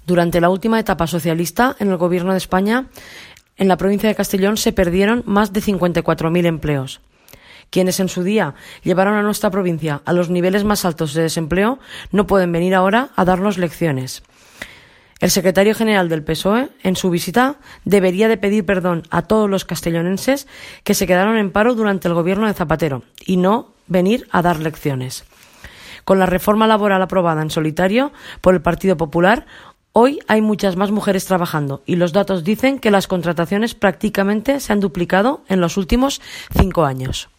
Durante la última etapa socialista en el Gobierno de España, en la provincia de Castellón se perdieron más de 54.000 empleos. Quienes en su día llevaron a nuestra provincia a los niveles más altos de desempleo no pueden venir ahora a darnos lecciones. El secretario general del PSOE, en su visita, debería de pedir perdón a todos los castellonenses que se quedaron en paro durante el gobierno de Zapatero y no venir a dar lecciones. Con la reforma laboral aprobada en solitario por el Partido Popular, hoy hay muchas más mujeres trabajando y los datos dicen que las contrataciones prácticamente se han duplicado en los últimos 5 años.